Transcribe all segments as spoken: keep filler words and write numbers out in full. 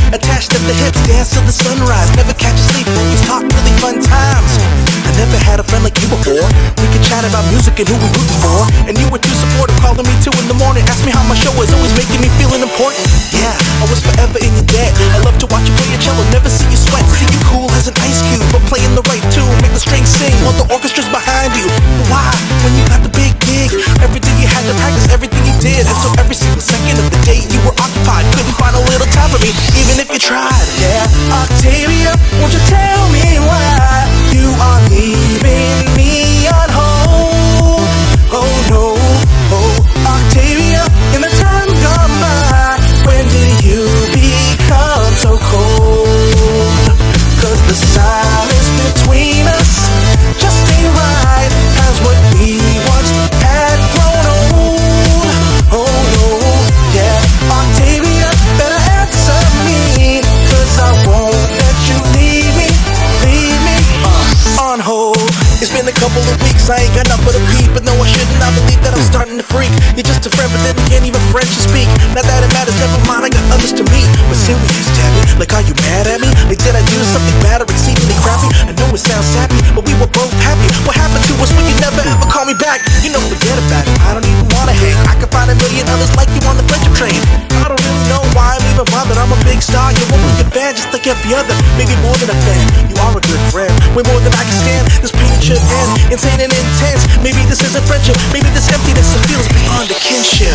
attached at the hips, dance till the sunrise. Never catch a sleep, just talk really fun times. I never had a friend like you before. We could chat about music and who we rooting for. And you were too supportive, calling me two in the morning. Ask me how my show is, always making me feeling important. Yeah, I was forever in your debt. I love to watch you play your cello, never see you sweat. See you cool as an ice cube, but playing the right tune, make the strings sing while the orchestra's behind you. But why, when you got the big gig, everything you had to practice, everything you did, and so every single second of the day you were occupied, couldn't find a little time for me, even if you tried. Yeah, Octavia, won't you tell me why you are leaving me on hold? Oh no, oh Octavia, in the time gone by, when did you become so cold? Cause the silence between us just ain't right, as what we once had grown old. Oh no, yeah, Octavia, better answer me, cause I won't let you leave me, leave me uh, on hold. It's been a couple of weeks, I ain't got nothing but a peep, but no, I shouldn't, I believe that I'm starting to freak. You're just a friend, but then again, even French to speak. Not that it matters, never mind, I got others to meet. But serious, Tabby, like, are you mad at me? Like, did I do something bad or exceedingly crappy? I know it sounds sappy, but we were both happy. What happened to us when you never ever call me back? You know, forget about it, I don't even wanna hang. I can find a million others like you on the friendship train. I don't really know why I'm even bothered, I'm a big star, you're only a fan, just like every other. Maybe more than a fan, you are a good friend. Way more than I can stand, this pain should end. Insane and intense, maybe this isn't friendship, maybe this emptiness it feels beyond a kinship.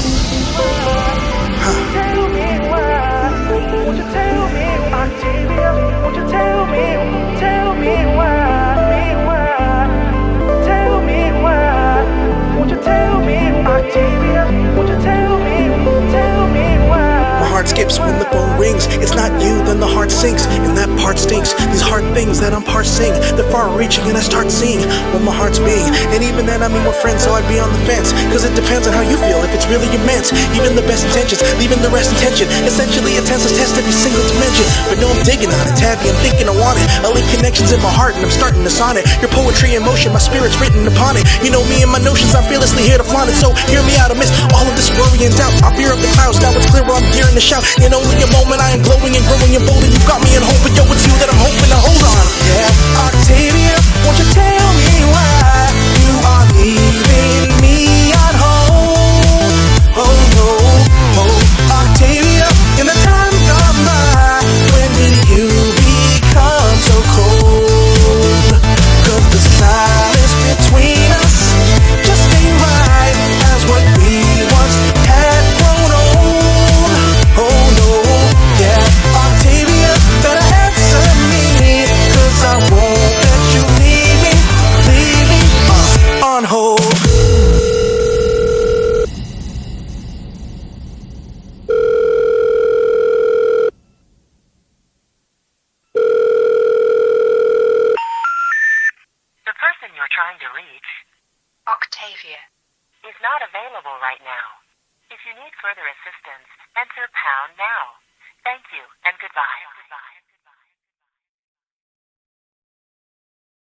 Huh. Tell me why, won't you tell me, Octavia, won't you tell me, tell me why, me why, tell me why, won't you tell me, Octavia, won't you tell me, tell me why. My heart skips when the phone rings. It's not you, then the heart sinks, and that part stinks. These hard things that I'm parsing, they're far-reaching, and I start seeing what my heart's being. And even then, I mean, we're friends, so I'd be on the fence, cause it depends on how you feel, if it's really immense. Even the best intentions, leaving the rest in tension. Essentially, a tenseless test every single dimension. But no, I'm digging on it, Tabby, I'm thinking I want it. I link connections in my heart, and I'm starting to sonnet your poetry in motion, my spirit's written upon it. You know me and my notions, I'm fearlessly here to flaunt it. So hear me out, I miss all of this worry and doubt. I fear of the clouds, now it's clear while I'm gearing to shout. In only a moment, I am glowing and growing and bold, and you got me in hope, but yo, it's you that I'm hoping to hold on. Yeah, Octavia, won't you tell me why you are leaving me on hold? Oh no, oh Octavia, in the time gone by, when did you become so cold? Cause the silence between us just ain't right, as what we once had grown old. Oh no, yeah, Octavia, better answer me, cause I won't let you leave me, leave me uh, on hold. The person you're trying to reach, Octavia. is not available right now. If you need further assistance, enter pound now. Thank you and goodbye.